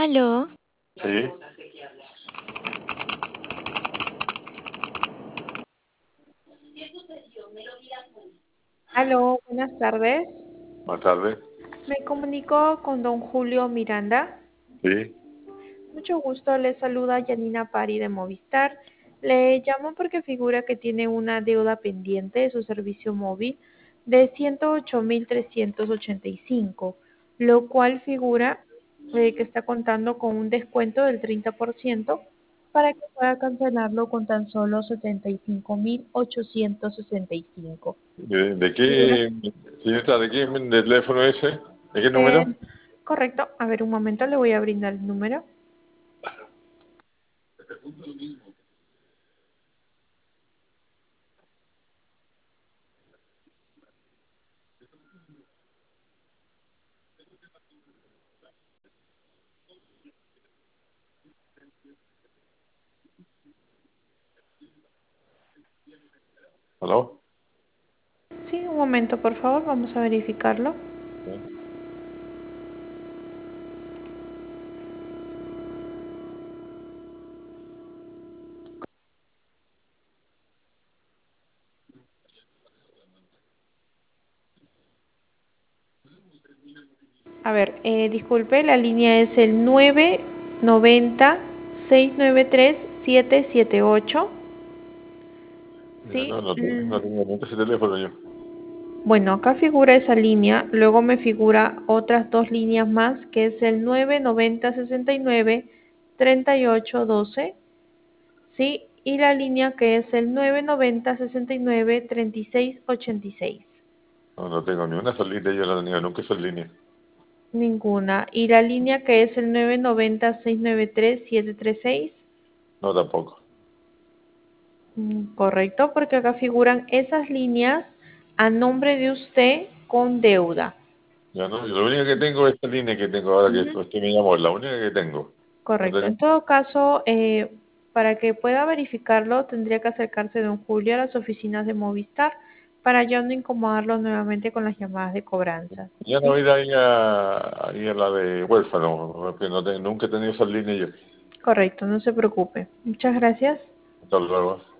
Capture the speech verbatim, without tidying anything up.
Aló, Sí, Aló, buenas tardes. más tarde. Me comunico con don Julio Miranda. Sí, Mucho gusto, le saluda Yanina Pari de Movistar. Le llamo porque figura que tiene una deuda pendiente de su servicio móvil de ciento ocho mil trescientos ochenta y cinco, lo cual figura eh, que está contando con un descuento del treinta por ciento para que pueda cancelarlo con tan solo setenta y cinco mil ochocientos sesenta y cinco. ¿de, de Figura qué, señorita, de qué de teléfono ese? ¿De qué Eh, número? correcto. A ver, un momento, le voy a brindar el número. ¿Aló? Sí, un momento, por favor, vamos a verificarlo. Sí. A ver, eh, disculpe, la línea es el nueve noventa seiscientos noventa y tres setecientos setenta y ocho. Ya Sí. no, no, tengo- mm, no tengo nunca ese teléfono yo. Bueno, acá figura esa línea, luego me figura otras dos líneas más, que es el nueve noventa sesenta y nueve treinta y ocho doce, sí, y la línea que es el nueve noventa sesenta y nueve treinta y seis ochenta y seis. No, no tengo ni una sola línea, yo no tenía nunca esa línea. Ninguna. ¿Y la línea que es el nueve noventa seiscientos noventa y tres setecientos treinta y seis? No, tampoco. Mm, correcto, porque acá figuran esas líneas a nombre de usted con deuda. Ya no, yo lo único que tengo es esta línea que tengo ahora que Ujú. usted me llamó, es la única que tengo. No Correcto. tengo, En todo caso, eh, para que pueda verificarlo, tendría que acercarse don Julio a las oficinas de Movistar para ya no incomodarlo nuevamente con las llamadas de cobranza. ya no ¿Sí? voy a ir ahí a, ahí a la de huérfano, porque no te- nunca he tenido esa línea yo. Correcto, no se preocupe. Muchas gracias. Hasta luego.